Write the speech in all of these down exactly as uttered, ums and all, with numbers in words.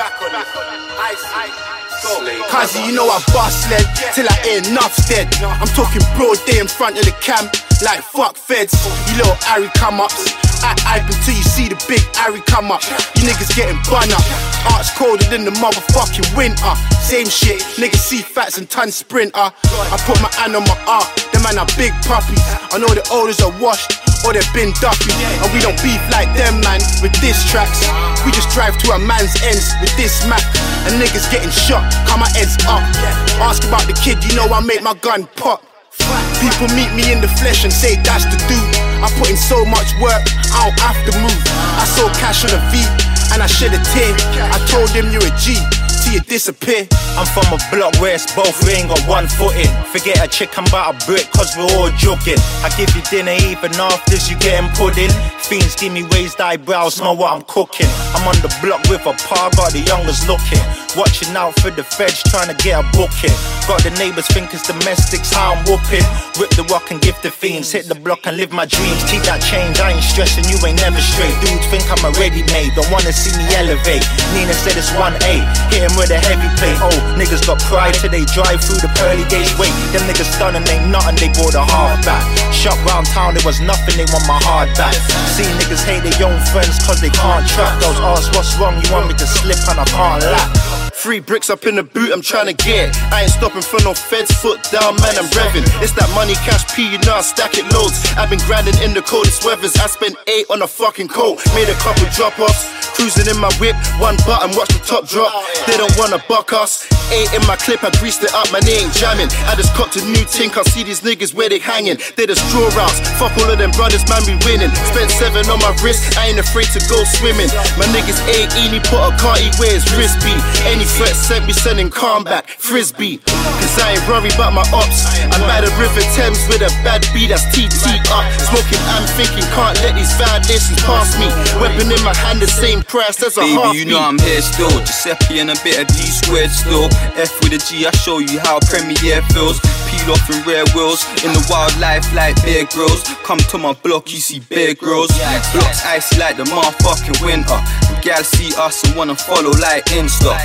back on it. Ice, ice. Cause you know I bust lead till I ain't enough dead. I'm talking broad day in front of the camp, like fuck feds. You little Harry come ups, I hype until you see the big Harry come up. You niggas getting bun up, art's colder than the motherfucking winter. Same shit, niggas see fats and ton sprinter. I put my hand on my art, them man are big puppies. I know the olders are washed, or they've been duffy. And we don't beef like them, man, with diss tracks. We just drive to a man's ends with this Mac. And niggas getting shot, come my heads up. Ask about the kid, you know I make my gun pop. People meet me in the flesh and say that's the dude. I put in so much work, I don't have to move. I saw cash on a V, and I shed a tear. I told him you're a G, till you disappear. I'm from a block where it's both, we ain't got one foot in. Forget a chick, I'm about a brick, cause we're all joking. I give you dinner even after you getting pudding. Fiends give me raised eyebrows, know what I'm cooking. I'm on the block with a par, got the youngers looking. Watching out for the feds, trying to get a booking. Got the neighbours think it's domestics, how I'm whooping. Rip the rock and give the fiends, hit the block and live my dreams. Keep that change, I ain't stressing, you ain't never straight. Dudes think I'm a ready-made, don't wanna see me elevate. Nina said it's one A, hit him with a heavy plate. Oh, niggas got pride till they drive through the pearly gates. Wait, them niggas stunning, ain't nothing, they bought a hard back. Shop round town, there was nothing, they want my hard back. See niggas hate their young friends cause they can't track. Those ask what's wrong, you want me to slip and I can't laugh. Three bricks up in the boot, I'm tryna get. I ain't stopping for no feds, foot down, man, I'm revving. It's that money, cash P, you know I stack it loads. I've been grinding in the coldest weathers. I spent eight on a fucking coat. Made a couple drop-offs, cruising in my whip. One button, watch the top drop. They don't wanna buck us. Eight in my clip, I greased it up, man, they ain't jamming. I just copped a new ting, can't see these niggas where they hanging. They just draw routes, fuck all of them brothers, man, we winning. Spent seven on my wrist, I ain't afraid to go swimming. My niggas ain't eeny, put a carty where his wrist be. Any threat sent me sending calm back, frisbee. Cause I ain't worried about my ops. I'm by the River Thames with a bad B that's T T up. Smoking, I'm thinking, can't let these violations pass me. Weapon in my hand, the same price as a Baby, heartbeat. you know I'm here still, Giuseppe and a bit of D squared still. F with a G, I show you how Premiere feels. Peel off in rare wheels, in the wildlife like Bear Grylls. Come to my block, you see Bear Grylls. Blocks icy like the motherfucking winter. And gal see us and wanna follow like Insta.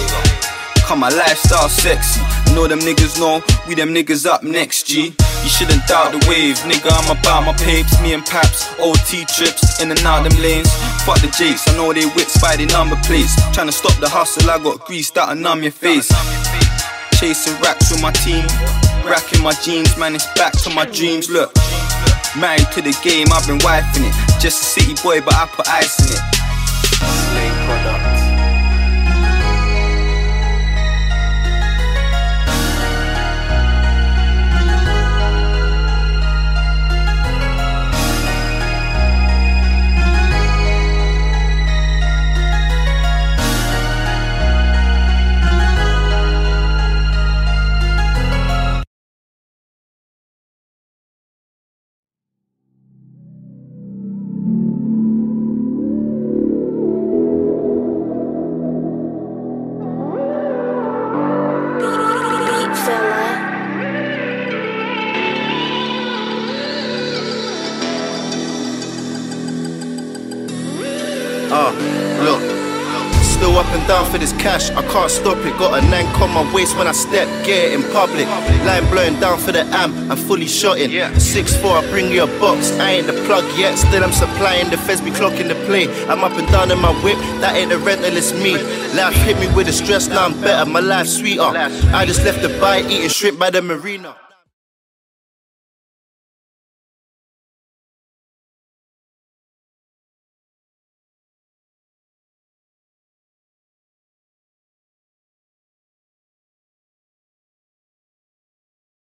Come my lifestyle sexy. I know them niggas know, we them niggas up next, G. You shouldn't doubt the wave, nigga, I'm about my papes. Me and Paps, O T trips, in and out them lanes. Fuck the jakes, I know they whips by the number plates. Tryna stop the hustle, I got grease that'll numb your face. Chasing racks with my team, racking my jeans, man, it's back to my dreams, look. Married to the game, I've been wifing it. Just a city boy, but I put ice in it. Slave product. Uh, look, still up and down for this cash, I can't stop it. Got a nank on my waist when I step, get it in public. Line blowing down for the amp, I'm fully shotting. six four, I bring you a box, I ain't the plug yet. Still I'm supplying, the feds be clocking the play. I'm up and down in my whip, that ain't the rental, it's me. Life hit me with the stress, now I'm better, my life's sweeter. I just left the bite, eating shrimp by the marina.